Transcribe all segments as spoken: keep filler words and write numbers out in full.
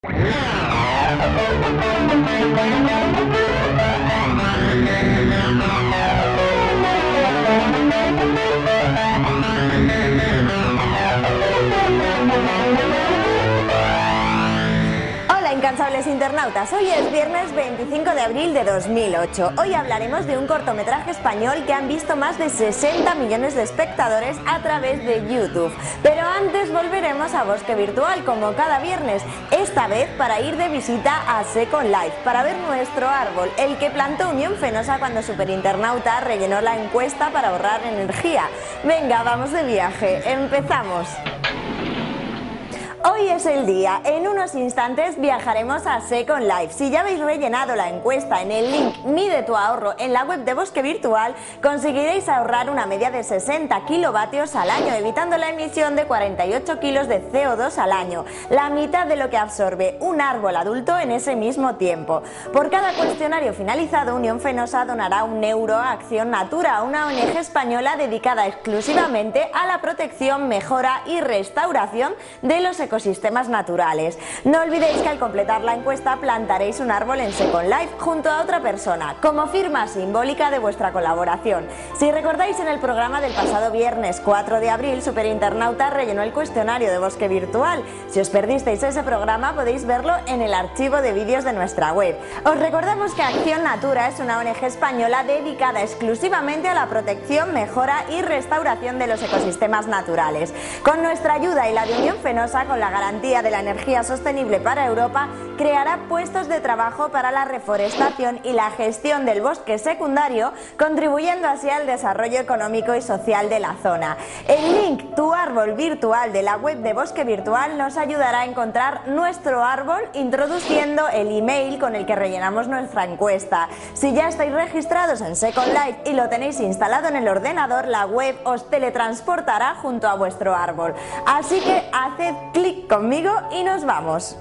Hola incansables internautas, hoy es viernes veinticinco de abril de dos mil ocho. Hoy hablaremos de un cortometraje español que han visto más de sesenta millones de espectadores a través de YouTube. Pero antes volveremos a Bosque Virtual como cada viernes, esta vez para ir de visita a Second Life, para ver nuestro árbol, el que plantó Unión Fenosa cuando Superinternauta rellenó la encuesta para ahorrar energía. Venga, vamos de viaje, empezamos. Hoy es el día, en unos instantes viajaremos a Second Life. Si ya habéis rellenado la encuesta en el link Mide tu ahorro en la web de Bosque Virtual, conseguiréis ahorrar una media de sesenta kilovatios al año, evitando la emisión de cuarenta y ocho kilos de C O dos al año, la mitad de lo que absorbe un árbol adulto en ese mismo tiempo. Por cada cuestionario finalizado, Unión Fenosa donará un euro a Acción Natura, una O N G española dedicada exclusivamente a la protección, mejora y restauración de los ecosistemas ecosistemas naturales. No olvidéis que al completar la encuesta plantaréis un árbol en Second Life junto a otra persona, como firma simbólica de vuestra colaboración. Si recordáis, en el programa del pasado viernes cuatro de abril, Superinternauta rellenó el cuestionario de Bosque Virtual. Si os perdisteis ese programa, podéis verlo en el archivo de vídeos de nuestra web. Os recordamos que Acción Natura es una O N G española dedicada exclusivamente a la protección, mejora y restauración de los ecosistemas naturales. Con nuestra ayuda y la de Unión Fenosa, con la garantía de la energía sostenible para Europa, creará puestos de trabajo para la reforestación y la gestión del bosque secundario, contribuyendo así al desarrollo económico y social de la zona. El link Tu Árbol Virtual de la web de Bosque Virtual nos ayudará a encontrar nuestro árbol introduciendo el email con el que rellenamos nuestra encuesta. Si ya estáis registrados en Second Life y lo tenéis instalado en el ordenador, la web os teletransportará junto a vuestro árbol. Así que haced clic conmigo y nos vamos.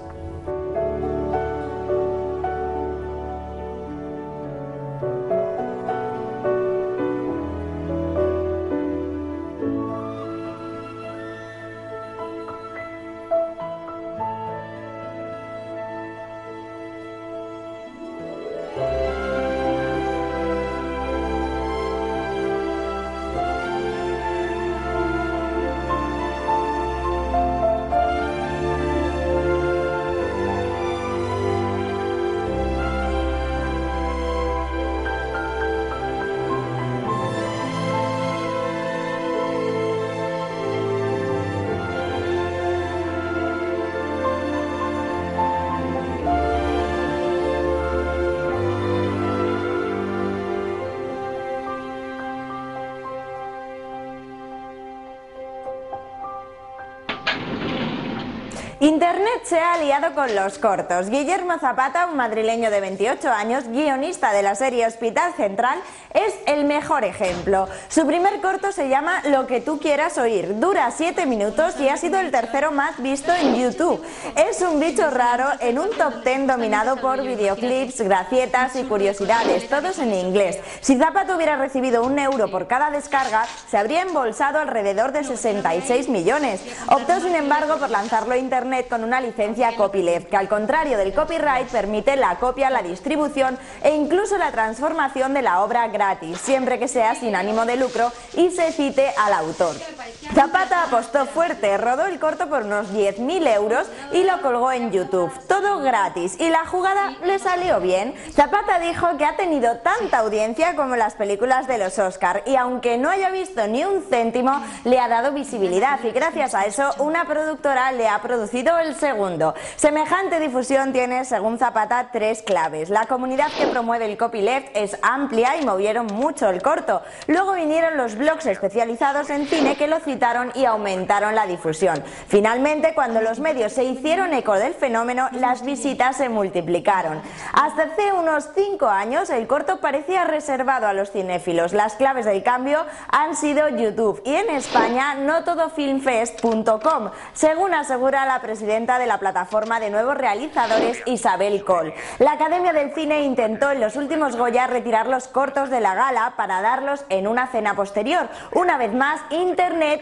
Internet se ha aliado con los cortos. Guillermo Zapata, un madrileño de veintiocho años, guionista de la serie Hospital Central, es el mejor ejemplo. Su primer corto se llama Lo que tú quieras oír, dura siete minutos y ha sido el tercero más visto en YouTube. Es un bicho raro en un top ten dominado por videoclips, gracietas y curiosidades, todos en inglés. Si Zapata hubiera recibido un euro por cada descarga, se habría embolsado alrededor de sesenta y seis millones. Optó, sin embargo, por lanzarlo a internet con una licencia copyleft, que al contrario del copyright permite la copia, la distribución e incluso la transformación de la obra gratis, siempre que sea sin ánimo de lucro y se cite al autor. Zapata apostó fuerte, rodó el corto por unos diez mil euros y lo colgó en YouTube, todo gratis, y la jugada le salió bien. Zapata dijo que ha tenido tanta audiencia como las películas de los Oscar y aunque no haya visto ni un céntimo, le ha dado visibilidad y gracias a eso una productora le ha producido el segundo. Semejante difusión tiene, según Zapata, tres claves. La comunidad que promueve el copyleft es amplia y movieron mucho el corto. Luego vinieron los blogs especializados en cine que lo citaron y aumentaron la difusión. Finalmente, cuando los medios se hicieron eco del fenómeno, las visitas se multiplicaron. Hasta hace unos cinco años el corto parecía reservado a los cinéfilos. Las claves del cambio han sido YouTube y en España notodofilmfest punto com, según asegura la presidenta de la plataforma de nuevos realizadores, Isabel Coll. La Academia del Cine intentó en los últimos Goya retirar los cortos de la gala para darlos en una cena posterior. Una vez más, Internet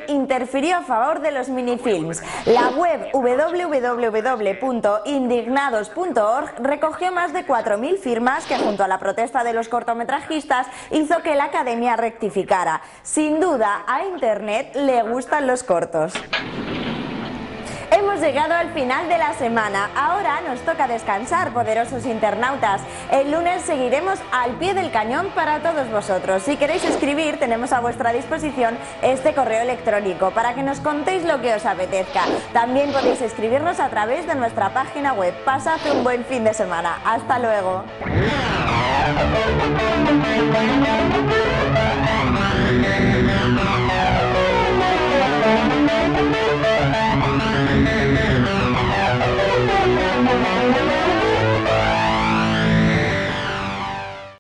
interfirió a favor de los minifilms. La web w w w punto indignados punto org recogió más de cuatro mil firmas que, junto a la protesta de los cortometrajistas, hizo que la Academia rectificara. Sin duda, a Internet le gustan los cortos. Hemos llegado al final de la semana. Ahora nos toca descansar, poderosos internautas. El lunes seguiremos al pie del cañón para todos vosotros. Si queréis escribir, tenemos a vuestra disposición este correo electrónico para que nos contéis lo que os apetezca. También podéis escribirnos a través de nuestra página web. Pasad un buen fin de semana. Hasta luego.